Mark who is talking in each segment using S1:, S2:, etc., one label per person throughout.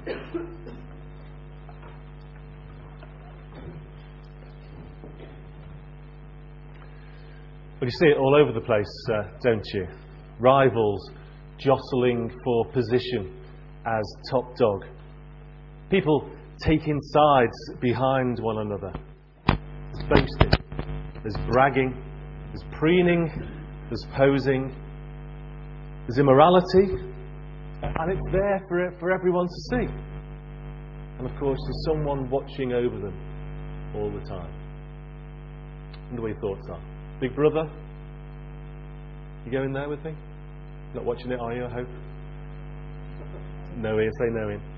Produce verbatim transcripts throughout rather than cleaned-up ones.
S1: Well, you see it all over the place, uh, don't you? Rivals jostling for position as top dog. People taking sides behind one another. There's boasting, there's bragging, there's preening, there's posing, there's immorality, and it's there for, for everyone to see. And of course, there's someone watching over them all the time. I wonder what your thoughts are. Big Brother? You going there with me? Not watching it, are you, I hope? No, Ian. Say no, Ian.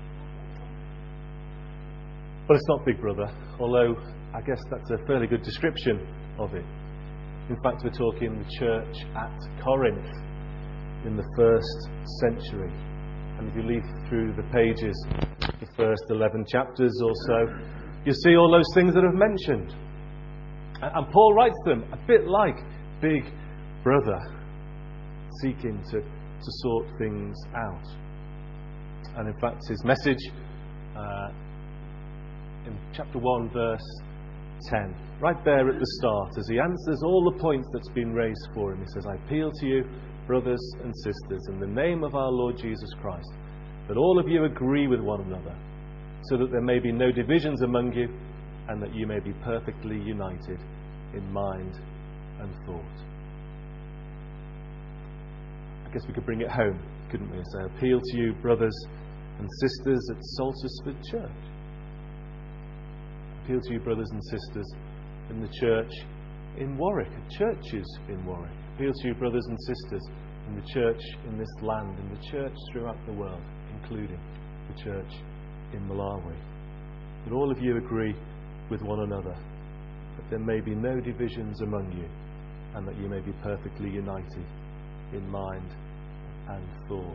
S1: But it's not Big Brother, although I guess that's a fairly good description of it. In fact, we're talking the church at Corinth in the first century. And if you leaf through the pages, the first eleven chapters or so, you'll see all those things that I've mentioned. And Paul writes them a bit like Big Brother, seeking to, to sort things out. And in fact, his message uh, in chapter one, verse ten, right there at the start, as he answers all the points that's been raised for him, he says, I appeal to you, brothers and sisters, in the name of our Lord Jesus Christ, that all of you agree with one another, so that there may be no divisions among you, and that you may be perfectly united in mind and thought. I guess we could bring it home, couldn't we, and say, appeal to you, brothers and sisters at Saltersford Church. Appeal to you, brothers and sisters in the church in Warwick, at churches in Warwick. Appeal to you, brothers and sisters in the church in this land, in the church throughout the world, including the church in Malawi. That all of you agree with one another, that there may be no divisions among you, and that you may be perfectly united in mind and thought.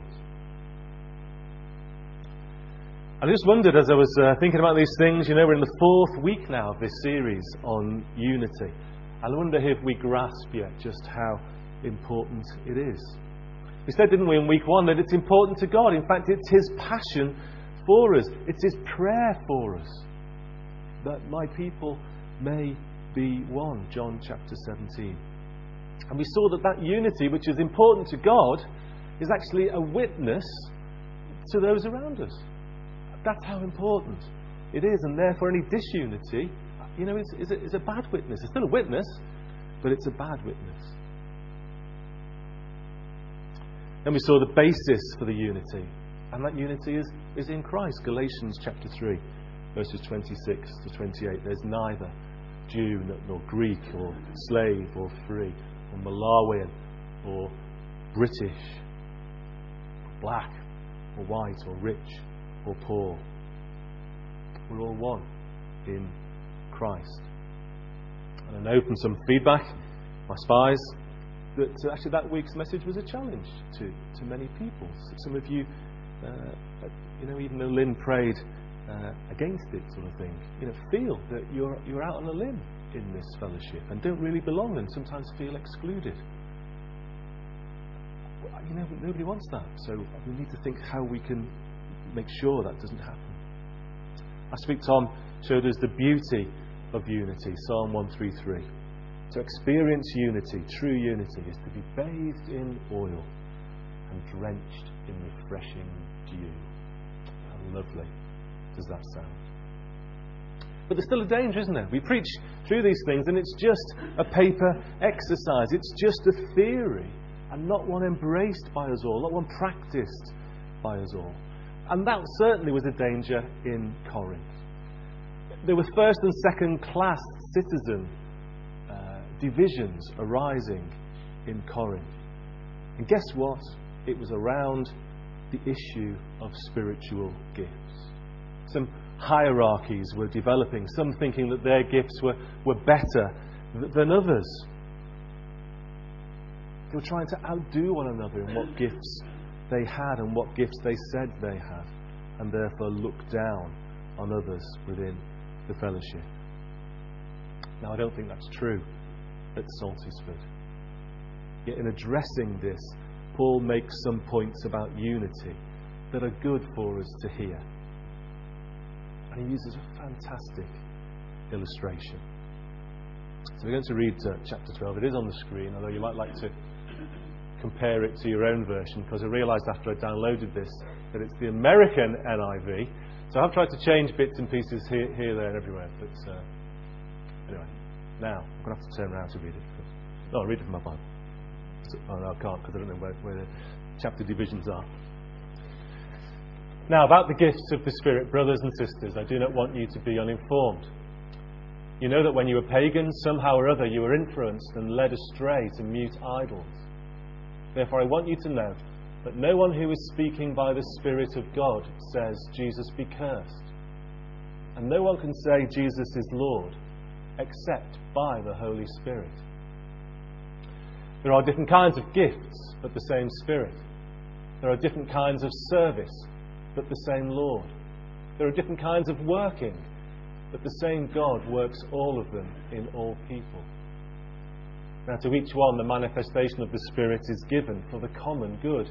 S1: I just wondered as I was uh, thinking about these things, you know, we're in the fourth week now of this series on unity. I wonder if we grasp yet just how important it is. We said, didn't we, in week one, that it's important to God. In fact, it's His passion for us. It's His prayer for us, that my people may be one. John chapter seventeen. And we saw that that unity, which is important to God, is actually a witness to those around us. That's how important it is. And therefore, any disunity, you know, is, is, a, is a bad witness. It's still a witness, but it's a bad witness. Then we saw the basis for the unity. And that unity is, is in Christ. Galatians chapter three, verses twenty-six to twenty-eight. There's neither Jew nor Greek or slave or free or Malawian or British, black or white or rich or poor. We're all one in Christ. And I know from some feedback, my spies, that uh, actually that week's message was a challenge to, to many people. Some of you, uh, you know, even though Lynn prayed uh, against it, sort of thing, you know, feel that you're you're out on a limb in this fellowship and don't really belong, and sometimes feel excluded. Well, you know, nobody wants that, so we need to think how we can make sure that doesn't happen. Last week, Tom showed us the beauty of unity. Psalm one thirty-three. To experience unity, true unity, is to be bathed in oil and drenched in refreshing dew. How lovely does that sound? But there's still a danger, isn't there? We preach through these things and it's just a paper exercise. It's just a theory and not one embraced by us all, not one practiced by us all. And that certainly was a danger in Corinth. There were first and second class citizen uh, divisions arising in Corinth. And guess what? It was around the issue of spiritual gifts. Some hierarchies were developing, some thinking that their gifts were, were better th- than others. They were trying to outdo one another in what gifts they had and what gifts they said they had, and therefore look down on others within the fellowship. Now, I don't think that's true at Saltersford. Yet in addressing this, Paul makes some points about unity that are good for us to hear. And he uses a fantastic illustration. So we're going to read uh, chapter twelve. It is on the screen, although you might like to compare it to your own version, because I realised after I downloaded this that it's the American N I V. So I've tried to change bits and pieces here, here there, and everywhere. But uh, anyway, now I'm going to have to turn around to read it. No, I'll read it from my Bible. So, oh, no, I can't, because I don't know where, where the chapter divisions are. Now, about the gifts of the Spirit, brothers and sisters, I do not want you to be uninformed. You know that when you were pagans, somehow or other you were influenced and led astray to mute idols. Therefore, I want you to know that no one who is speaking by the Spirit of God says, Jesus be cursed. And no one can say Jesus is Lord except by the Holy Spirit. There are different kinds of gifts, but the same Spirit. There are different kinds of service, but the same Lord. There are different kinds of working, but the same God works all of them in all people. Now, to each one, the manifestation of the Spirit is given for the common good.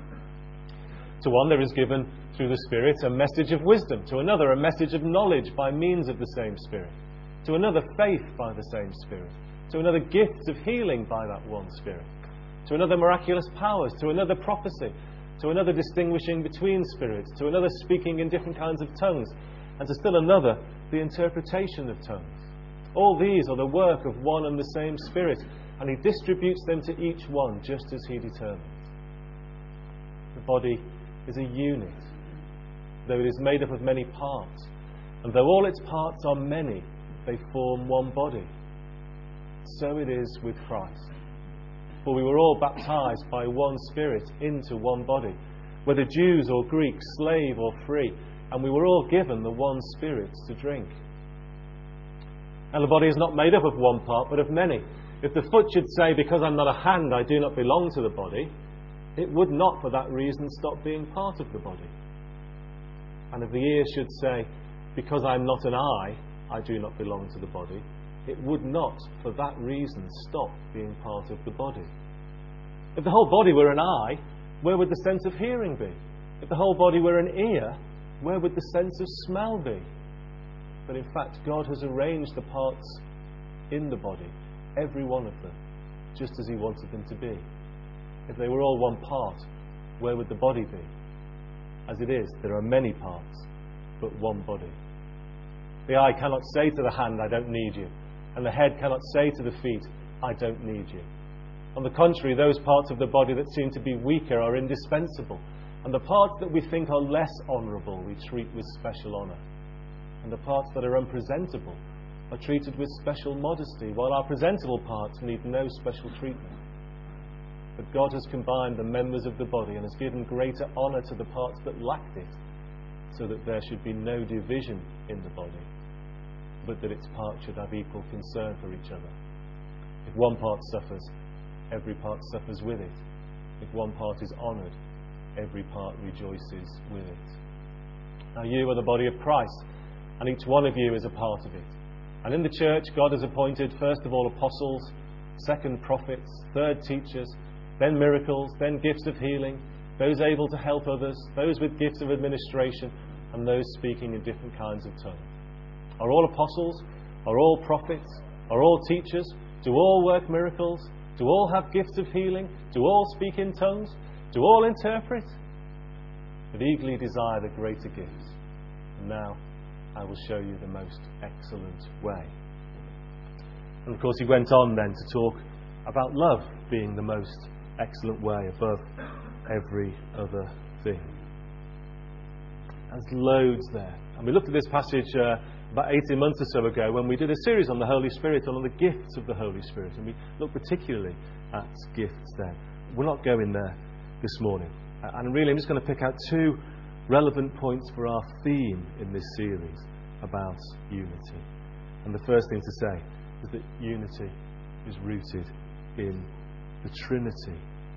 S1: To one, there is given through the Spirit a message of wisdom. To another, a message of knowledge by means of the same Spirit. To another, faith by the same Spirit. To another, gifts of healing by that one Spirit. To another, miraculous powers. To another, prophecy. To another, distinguishing between spirits. To another, speaking in different kinds of tongues. And to still another, the interpretation of tongues. All these are the work of one and the same Spirit, and He distributes them to each one just as He determines. The body is a unit, though it is made up of many parts. And though all its parts are many, they form one body. So it is with Christ. For we were all baptized by one Spirit into one body, whether Jews or Greeks, slave or free, and we were all given the one Spirit to drink. And the body is not made up of one part, but of many. If the foot should say, because I'm not a hand, I do not belong to the body, it would not for that reason stop being part of the body. And if the ear should say, because I'm not an eye, I do not belong to the body, it would not for that reason stop being part of the body. If the whole body were an eye, where would the sense of hearing be? If the whole body were an ear, where would the sense of smell be? But in fact, God has arranged the parts in the body, every one of them, just as He wanted them to be. If they were all one part, where would the body be? As it is, there are many parts, but one body. The eye cannot say to the hand, I don't need you. And the head cannot say to the feet, I don't need you. On the contrary, those parts of the body that seem to be weaker are indispensable. And the parts that we think are less honourable we treat with special honour. And the parts that are unpresentable are treated with special modesty, while our presentable parts need no special treatment. But God has combined the members of the body and has given greater honour to the parts that lacked it, so that there should be no division in the body, but that its parts should have equal concern for each other. If one part suffers, every part suffers with it. If one part is honoured, every part rejoices with it. Now you are the body of Christ, and each one of you is a part of it. And in the church, God has appointed first of all apostles, second prophets, third teachers, then miracles, then gifts of healing, those able to help others, those with gifts of administration, and those speaking in different kinds of tongues. Are all apostles? Are all prophets? Are all teachers? Do all work miracles? Do all have gifts of healing? Do all speak in tongues? Do all interpret? But eagerly desire the greater gifts. And now I will show you the most excellent way. And of course he went on then to talk about love being the most excellent way above every other thing. There's loads there. And we looked at this passage uh, about eighteen months or so ago when we did a series on the Holy Spirit and on the gifts of the Holy Spirit. And we looked particularly at gifts then. We're not going there this morning. And really I'm just going to pick out two relevant points for our theme in this series about unity. And the first thing to say is that unity is rooted in the Trinity.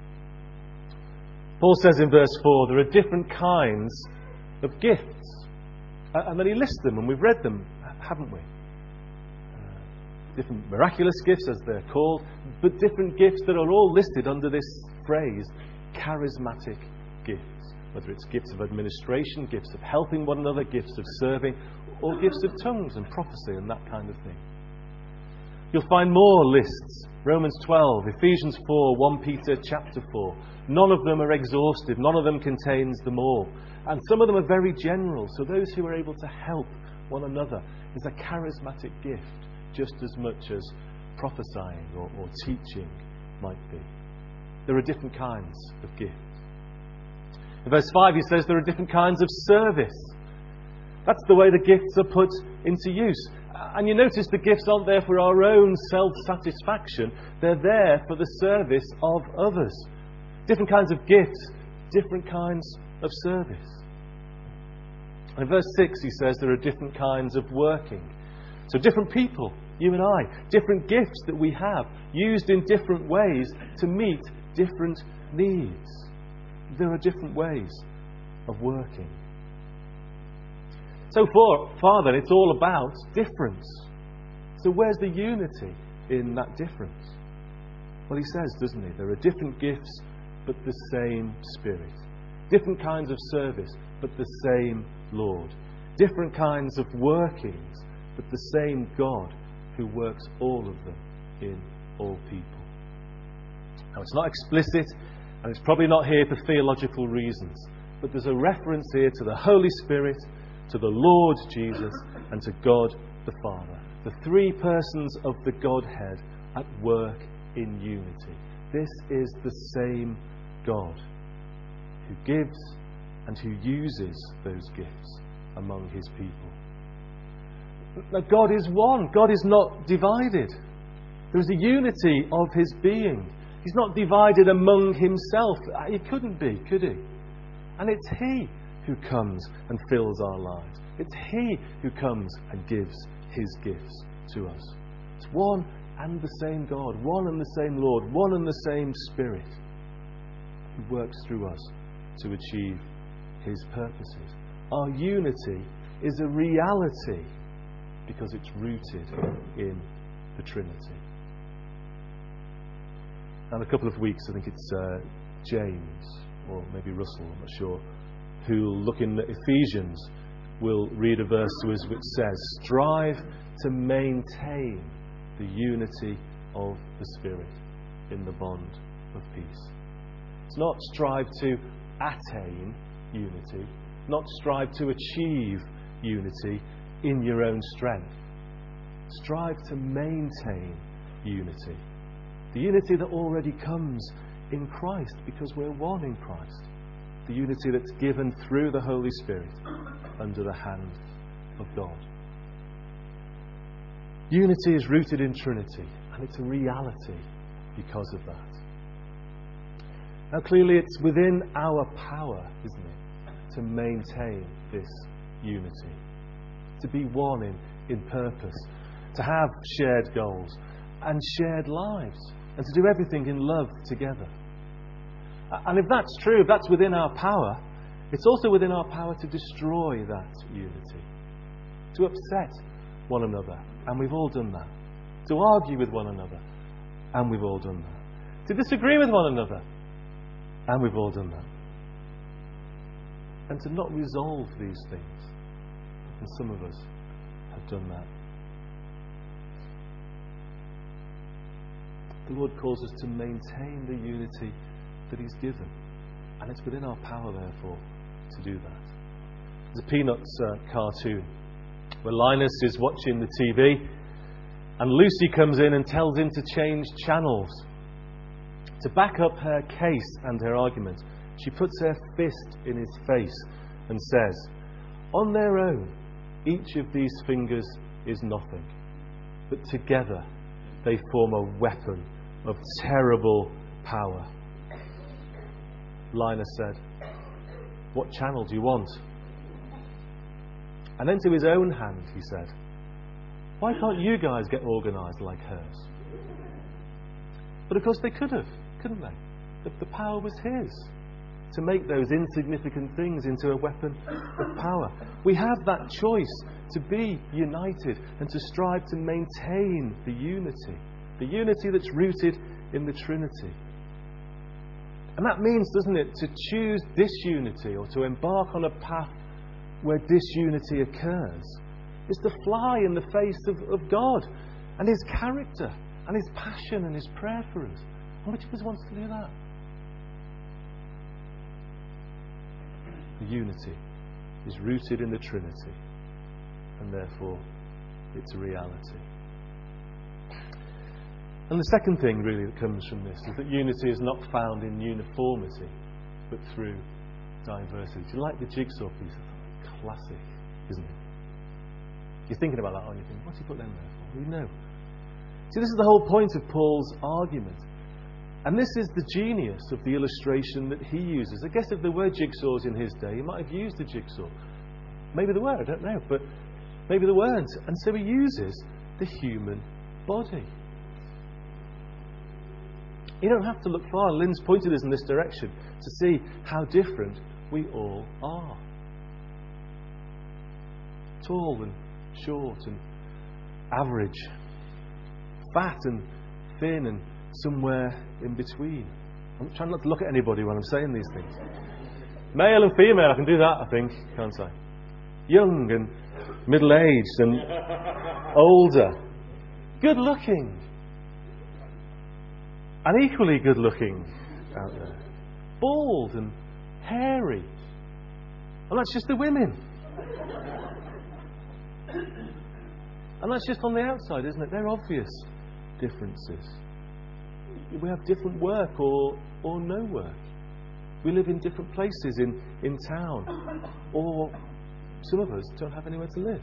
S1: Paul says in verse four, there are different kinds of gifts. And then he lists them, and we've read them, haven't we? Uh, different miraculous gifts, as they're called, but different gifts that are all listed under this phrase, charismatic gifts. whether it's gifts of administration, gifts of helping one another, gifts of serving, or gifts of tongues and prophecy and that kind of thing. You'll find more lists. Romans twelve, Ephesians four, First Peter chapter four. None of them are exhaustive. None of them contains them all. And some of them are very general. So those who are able to help one another is a charismatic gift, just as much as prophesying or, or teaching might be. There are different kinds of gifts. In verse five, he says there are different kinds of service. That's the way the gifts are put into use. And you notice the gifts aren't there for our own self-satisfaction. They're there for the service of others. Different kinds of gifts, different kinds of service. In verse six, he says there are different kinds of working. So different people, you and I, different gifts that we have, used in different ways to meet different needs. There are different ways of working. So far, far then, it's all about difference. So where's the unity in that difference? Well, he says, doesn't he? There are different gifts, but the same Spirit. Different kinds of service, but the same Lord. Different kinds of workings, but the same God who works all of them in all people. Now, it's not explicit, and it's probably not here for theological reasons, but there's a reference here to the Holy Spirit, to the Lord Jesus, and to God the Father. The three persons of the Godhead at work in unity. This is the same God who gives and who uses those gifts among his people. Now, God is one. God is not divided. There is a unity of his being. He's not divided among himself. He couldn't be, could he? And it's he who comes and fills our lives. It's he who comes and gives his gifts to us. It's one and the same God, one and the same Lord, one and the same Spirit who works through us to achieve his purposes. Our unity is a reality because it's rooted in the Trinity. And a couple of weeks, I think it's uh, James, or maybe Russell, I'm not sure, who will look in Ephesians, will read a verse to us which says, strive to maintain the unity of the Spirit in the bond of peace. It's not strive to attain unity, not strive to achieve unity in your own strength. Strive to maintain unity. The unity that already comes in Christ because we're one in Christ. The unity that's given through the Holy Spirit under the hand of God. Unity is rooted in Trinity, and it's a reality because of that. Now, clearly, it's within our power, isn't it, to maintain this unity, to be one in, in purpose, to have shared goals and shared lives, and to do everything in love together. And if that's true, if that's within our power, it's also within our power to destroy that unity, to upset one another, and we've all done that, to argue with one another, and we've all done that, to disagree with one another, and we've all done that, and to not resolve these things, and some of us have done that. The Lord calls us to maintain the unity that he's given, and it's within our power, therefore, to do that. There's a Peanuts uh, cartoon where Linus is watching the T V and Lucy comes in and tells him to change channels. To back up her case and her argument, she puts her fist in his face and says, on their own, each of these fingers is nothing, but together they form a weapon of terrible power. Linus said, what channel do you want? And then to his own hand, he said, why can't you guys get organised like hers? But of course they could have, couldn't they? The, the power was his to make those insignificant things into a weapon of power. We have that choice to be united and to strive to maintain the unity, the unity that's rooted in the Trinity. And that means, doesn't it, to choose disunity or to embark on a path where disunity occurs is to fly in the face of, of God and His character and His passion and His prayer for us. And which of us wants to do that? The unity is rooted in the Trinity, and therefore it's a reality. And the second thing really that comes from this is that unity is not found in uniformity, but through diversity. Do you like the jigsaw piece? Classic, isn't it? You're thinking about that, aren't you? Thinking, what's he put them there for? We know. See, this is the whole point of Paul's argument. And this is the genius of the illustration that he uses. I guess if there were jigsaws in his day, he might have used a jigsaw. Maybe there were, I don't know. But maybe there weren't. And so he uses the human body. You don't have to look far. Lynn's pointed us in this direction to see how different we all are. Tall and short and average. Fat and thin and somewhere in between. I'm trying not to look at anybody when I'm saying these things. Male and female, I can do that, I think, can't I? Young and middle-aged and older. Good-looking. And equally good-looking out there. Bald and hairy. And that's just the women. And that's just on the outside, isn't it? They're obvious differences. We have different work or, or no work. We live in different places in, in town. Or some of us don't have anywhere to live.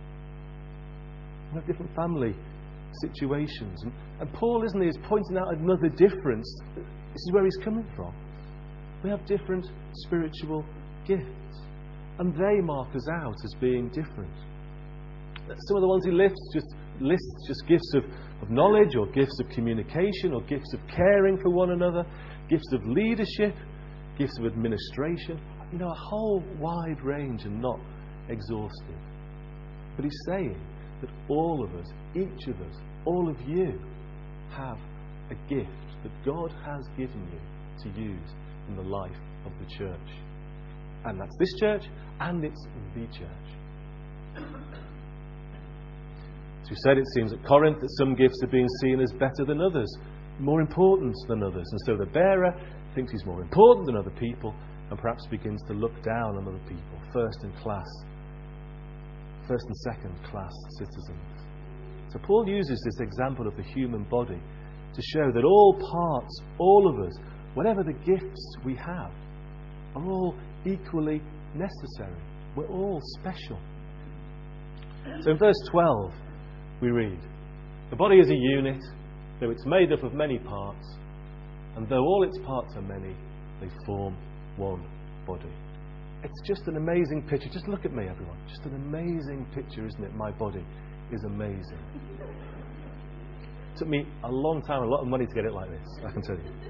S1: We have different family situations. And, and Paul, isn't he, is pointing out another difference. This is where he's coming from. We have different spiritual gifts. And they mark us out as being different. Some of the ones he lists just lists just gifts of, of knowledge or gifts of communication or gifts of caring for one another, gifts of leadership, gifts of administration. You know, a whole wide range and not exhaustive. But he's saying that all of us, each of us, all of you have a gift that God has given you to use in the life of the church. And that's this church and it's the church. As we said, it seems at Corinth that some gifts are being seen as better than others, more important than others. And so the bearer thinks he's more important than other people and perhaps begins to look down on other people, first in class, first and second class citizens. So Paul uses this example of the human body to show that all parts, all of us, whatever the gifts we have, are all equally necessary. We're all special. So in verse twelve, we read, "The body is a unit, though it's made up of many parts, and though all its parts are many, they form one body." It's just an amazing picture. Just look at me, everyone. Just an amazing picture, isn't it? My body is amazing. It took me a long time, a lot of money to get it like this, I can tell you.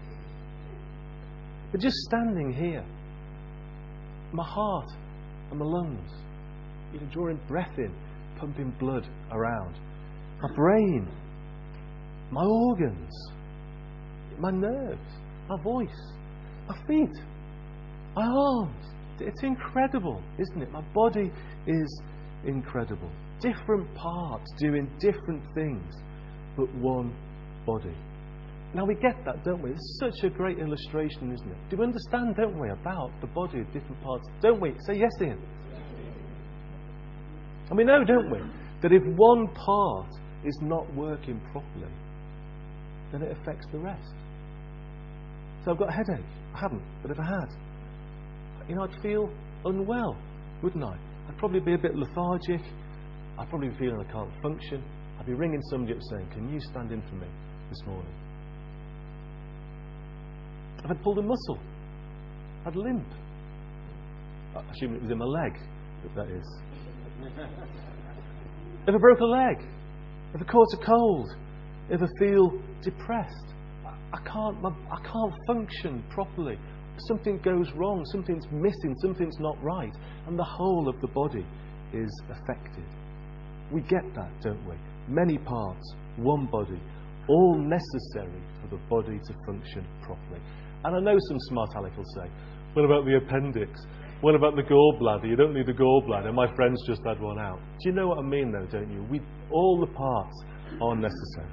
S1: But just standing here, my heart and my lungs, you know, drawing breath in, pumping blood around. My brain, my organs, my nerves, my voice, my feet, my arms. It's incredible, isn't it? My body is incredible. Different parts doing different things, but one body. Now we get that, don't we? It's such a great illustration, isn't it? Do we understand, don't we, about the body of different parts? Don't we? Say yes, Ian. And we know, don't we, that if one part is not working properly, then it affects the rest. So I've got a headache. I haven't, but if I had, you know, I'd feel unwell, wouldn't I? I'd probably be a bit lethargic. I'd probably be feeling I can't function. I'd be ringing somebody up saying, "Can you stand in for me this morning?" If I'd pulled a muscle, I'd limp. I assume it was in my leg, if that is. If I broke a leg, if I caught a cold, if I feel depressed, I can't, I can't function properly. Something goes wrong, something's missing, something's not right, and the whole of the body is affected. We get that, don't we? Many parts, one body, all necessary for the body to function properly. And I know some smart aleck will say, what about the appendix? What about the gallbladder? You don't need the gallbladder. My friend's just had one out. Do you know what I mean, though, don't you? We, all the parts are necessary.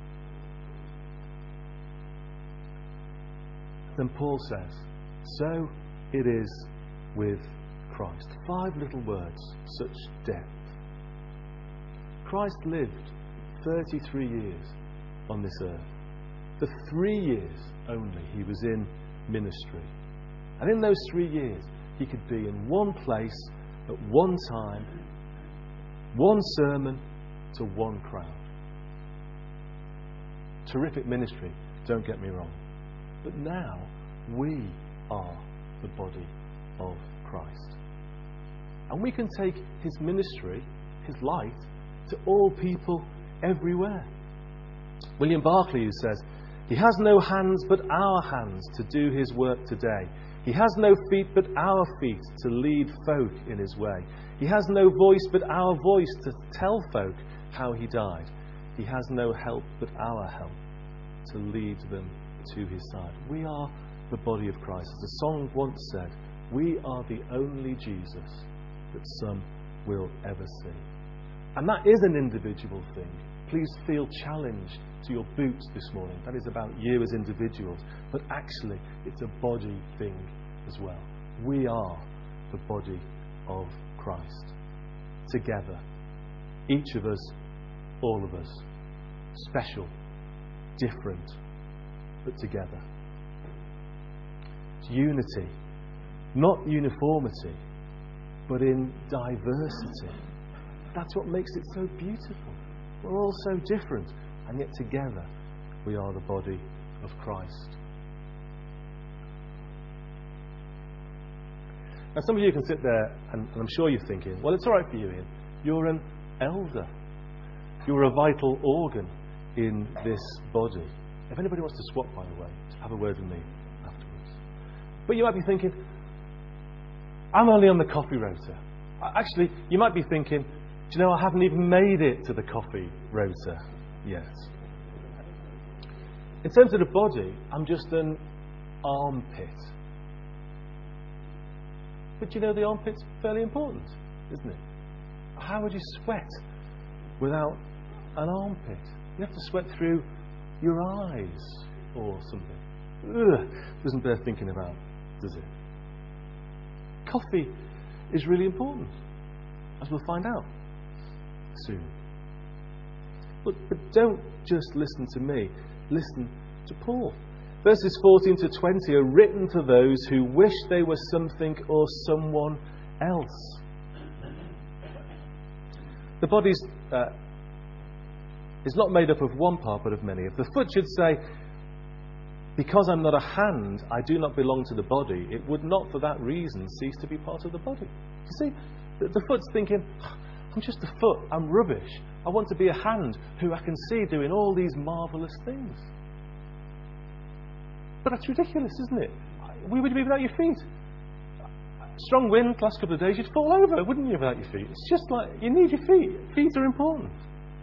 S1: Then Paul says, so it is with Christ. Five little words, such depth. Christ lived thirty-three years on this earth. For three years only he was in ministry. And in those three years, he could be in one place at one time, one sermon to one crowd. Terrific ministry, don't get me wrong. But now we are the body of Christ. And we can take his ministry, his light, to all people everywhere. William Barclay, who says, he has no hands but our hands to do his work today. He has no feet but our feet to lead folk in his way. He has no voice but our voice to tell folk how he died. He has no help but our help to lead them to his side. We are the body of Christ. As the song once said, we are the only Jesus that some will ever see. And that is an individual thing. Please feel challenged to your boots this morning. That is about you as individuals. But actually, it's a body thing as well. We are the body of Christ. Together. Each of us, all of us. Special, different, but together. It's unity. Not uniformity, but in diversity. That's what makes it so beautiful. We're all so different, and yet together we are the body of Christ. Now, some of you can sit there, and, and I'm sure you're thinking, well, it's all right for you, Ian. You're an elder. You're a vital organ in this body. If anybody wants to swap, by the way, have a word with me afterwards. But you might be thinking, I'm only on the coffee rota. Actually, you might be thinking, do you know, I haven't even made it to the coffee rota yet. In terms of the body, I'm just an armpit. But you know, the armpit's fairly important, isn't it? How would you sweat without an armpit? You have to sweat through your eyes or something. Ugh, doesn't bear thinking about, does it? Coffee is really important, as we'll find out soon. But, but don't just listen to me. Listen to Paul. Verses fourteen to twenty are written for those who wish they were something or someone else. The body uh, is not made up of one part, but of many. If the foot should say, because I'm not a hand, I do not belong to the body, it would not for that reason cease to be part of the body. You see, the, the foot's thinking, I'm just a foot, I'm rubbish. I want to be a hand who I can see doing all these marvellous things. But that's ridiculous, isn't it? Where would you be without your feet? Strong wind, last couple of days, you'd fall over, wouldn't you, without your feet? It's just like, you need your feet. Feet are important.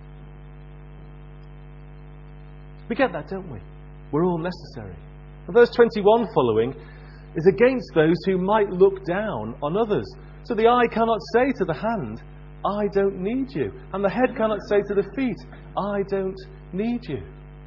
S1: We get that, don't we? We're all necessary. And verse twenty-one following is against those who might look down on others. So the eye cannot say to the hand, I don't need you. And the head cannot say to the feet, I don't need you.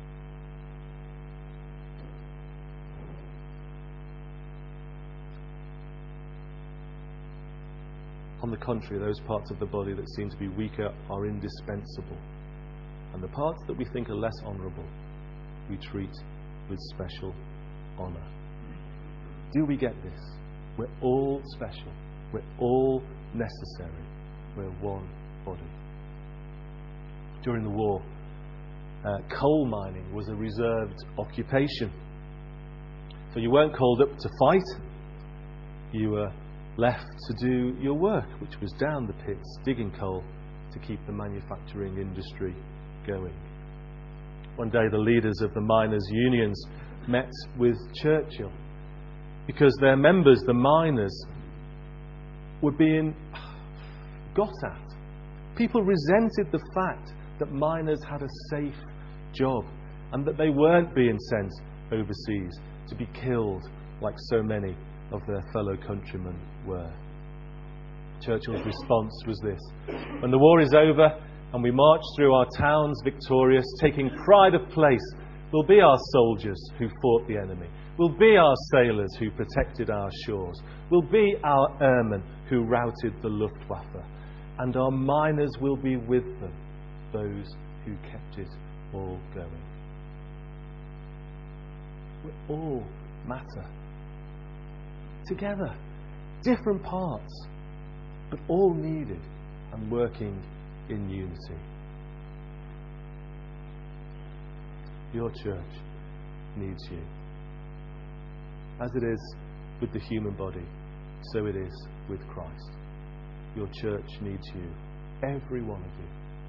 S1: On the contrary, those parts of the body that seem to be weaker are indispensable. And the parts that we think are less honourable, we treat with special honour. Do we get this? We're all special. We're all necessary. We're one body. During the war, uh, coal mining was a reserved occupation. So you weren't called up to fight. You were left to do your work, which was down the pits, digging coal to keep the manufacturing industry going. One day the leaders of the miners' unions met with Churchill because their members, the miners, were being got at. People resented the fact that miners had a safe job and that they weren't being sent overseas to be killed like so many of their fellow countrymen were. Churchill's response was this: when the war is over and we march through our towns victorious, taking pride of place, will be our soldiers who fought the enemy, will be our sailors who protected our shores, will be our airmen who routed the Luftwaffe, and our miners will be with them, those who kept it all going. We all matter. Together, different parts, but all needed and working in unity. Your church needs you. As it is with the human body, so it is with Christ. Your church needs you. Every one of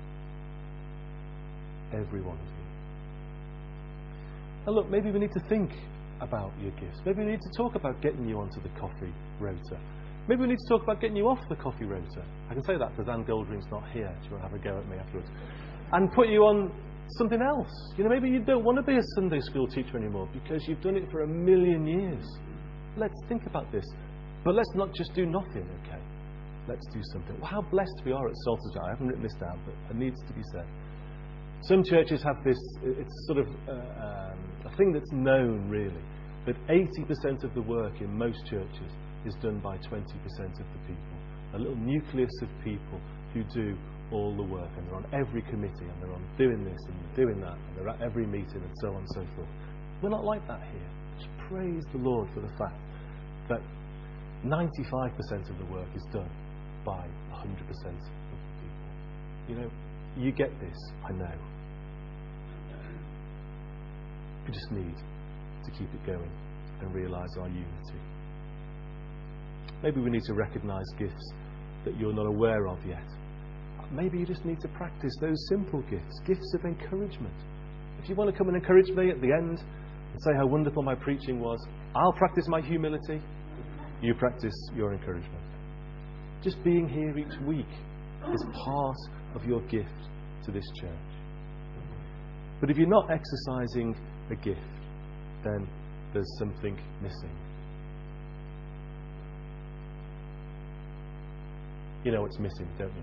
S1: you. Every one of you. And look, maybe we need to think about your gifts. Maybe we need to talk about getting you onto the coffee rota. Maybe we need to talk about getting you off the coffee rota. I can say that because Anne Goldring's not here. She won't have a go at me afterwards. And put you on something else. You know, maybe you don't want to be a Sunday school teacher anymore because you've done it for a million years. Let's think about this. But let's not just do nothing, okay? Let's do something. Well, how blessed we are at Saltersville. I haven't written this down, but it needs to be said. Some churches have this, it's sort of uh, um, a thing that's known, really, that eighty percent of the work in most churches is done by twenty percent of the people. A little nucleus of people who do all the work, and they're on every committee, and they're on doing this and doing that, and they're at every meeting, and so on and so forth. We're not like that here. Just praise the Lord for the fact that ninety-five percent of the work is done by one hundred percent of the people. You know, you get this, I know. We just need to keep it going and realise our unity. Maybe we need to recognise gifts that you're not aware of yet. Maybe you just need to practice those simple gifts, gifts of encouragement. If you want to come and encourage me at the end and say how wonderful my preaching was, I'll practice my humility. You practice your encouragement. Just being here each week is part of your gift to this church. But if you're not exercising a gift, then there's something missing. You know what's missing, don't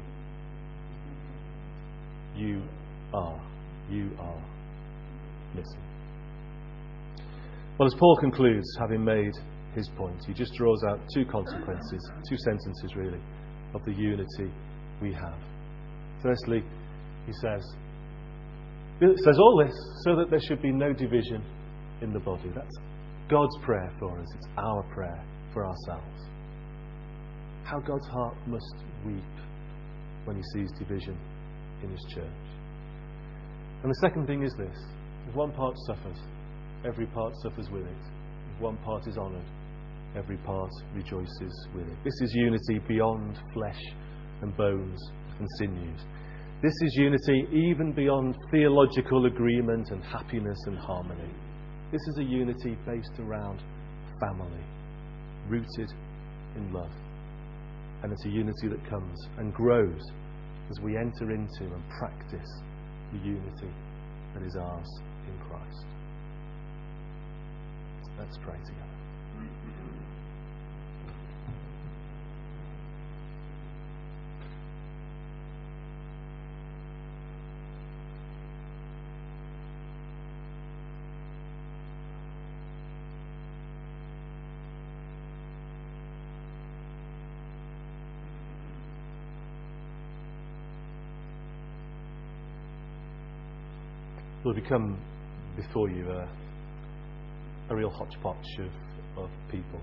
S1: you? You are. You are missing. Well, as Paul concludes, having made his point, he just draws out two consequences, two sentences really, of the unity we have. Firstly, he says, it says all this so that there should be no division in the body. That's God's prayer for us. It's our prayer for ourselves. How God's heart must weep when he sees division in his church. And the second thing is this: if one part suffers, every part suffers with it. If one part is honoured, every part rejoices with it. This is unity beyond flesh and bones and sinews. This is unity even beyond theological agreement and happiness and harmony. This is a unity based around family, rooted in love. And it's a unity that comes and grows as we enter into and practice the unity that is ours in Christ. Let's pray together. Lord, we come before you uh, a real hodgepodge of, of people.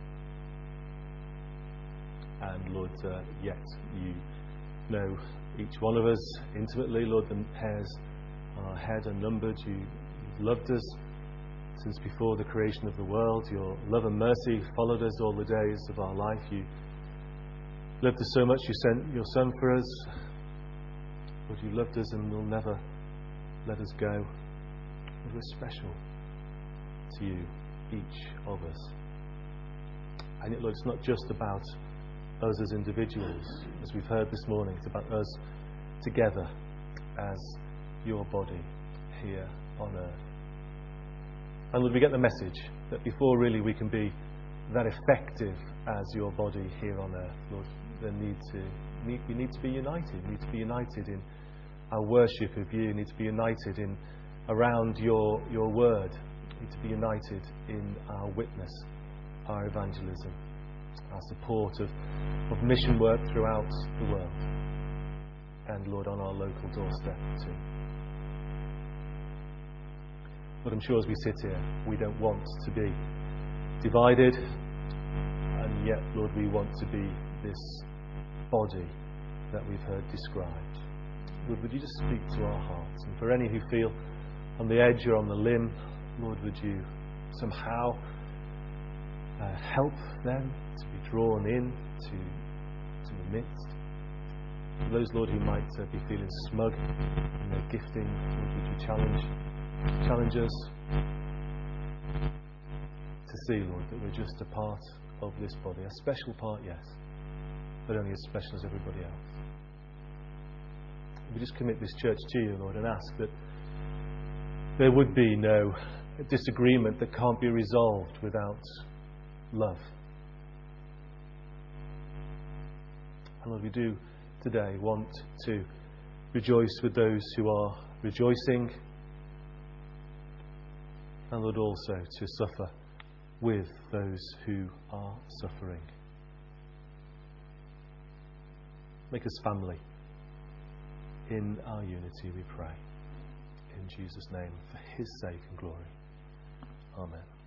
S1: And Lord, uh, yet you know each one of us intimately. Lord, the hairs on our head are numbered. You, you've loved us since before the creation of the world. Your love and mercy followed us all the days of our life. You loved us so much you sent your Son for us. Lord, you loved us and will never let us go. We're special to you, each of us. And yet, Lord, it's not just about us as individuals, as we've heard this morning. It's about us together as your body here on earth. And Lord, we get the message that before really we can be that effective as your body here on earth, Lord, there need to, need, we need to be united. We need to be united in our worship of you. We need to be united in around your, your word. We need to be united in our witness, our evangelism, our support of, of mission work throughout the world. And Lord, on our local doorstep too. But I'm sure as we sit here, we don't want to be divided, and yet, Lord, we want to be this body that we've heard described. Lord, would you just speak to our hearts? And for any who feel on the edge or on the limb, Lord, would you somehow uh, help them to be drawn in to, to the midst? For those, Lord, who might uh, be feeling smug in their gifting, Lord, would you challenge, challenge us to see, Lord, that we're just a part of this body. A special part, yes, but only as special as everybody else. We just commit this church to you, Lord, and ask that there would be no disagreement that can't be resolved without love. And Lord, we do today want to rejoice with those who are rejoicing, and Lord, also to suffer with those who are suffering. Make us family in our unity, we pray. In Jesus' name, for his sake and glory. Amen.